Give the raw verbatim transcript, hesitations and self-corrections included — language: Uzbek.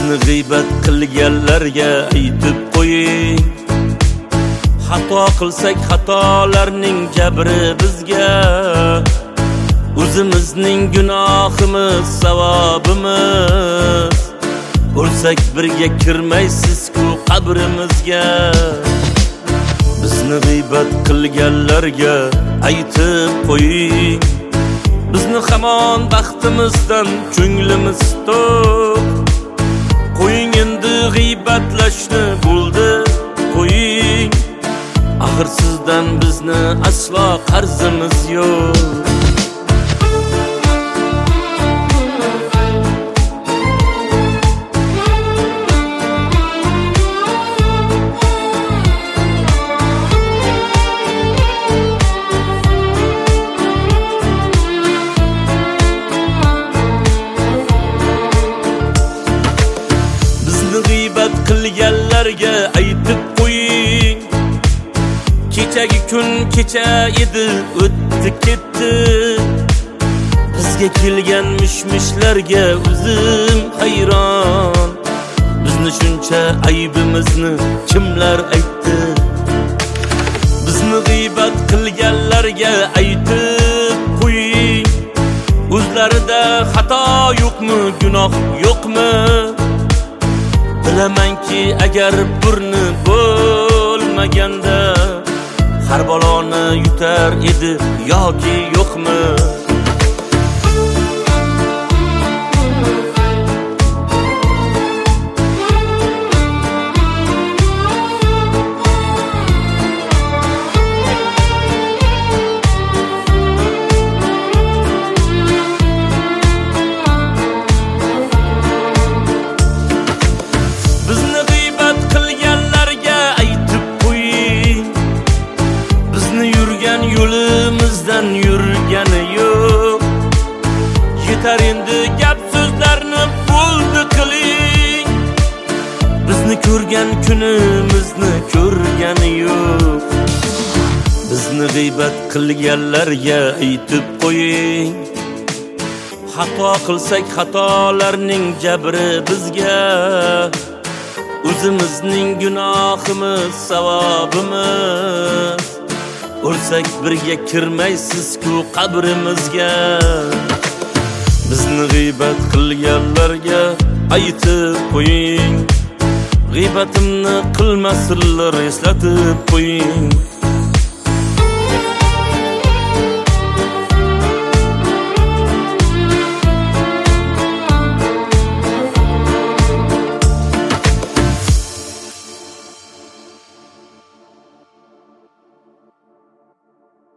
Bizni g'iybat qilganlarga aytib qo'ying. Xato qilsak xatolarning jabri bizga, o'zimizning gunohimiz savobimiz. O'lsak birga kirmaysiz-ku qabrimizga. Bizni g'iybat qilganlarga aytib qo'ying. Bizni hamon baxtimizdan ko'nglimiz to'q. Qo'ying endi g'iybatlashni, bo'ldi qo'ying. Axir sizdan bizni aslo qarzimiz yo'q. G'iybat qilganlarga aytib qo'ying. Kechagi kun kecha edi, o'tdi ketdi. Bizga kelgan mishmishlarga o'zim hayron. Bizni shuncha aybimizni kimlar aytdi? Bizni g'iybat qilganlarga aytib qo'ying. O'zlarida xato yo'qmi, gunoh yo'qmi? Bilamanki agar burni bo'lmaganda har baloni yutar edi yoki yo'qmi? Yo'limizdan yurgani yo'q. Yetar endi gap so'zlarni bo'ldi qiling. Bizni ko'rgan kunimizni ko'rgani yo'q. Bizni g'iybat qilganlarga aytib qo'ying. Xato qilsak xatolarning jabri bizga, o'zimizning gunohimiz savobimiz. O'lsak birga kirmaysiz-ku qabrimizga. Bizni g'iybat qilganlarga aytib qo'ying. G'iybatimni qilmasinlar, eslatib qo'ying.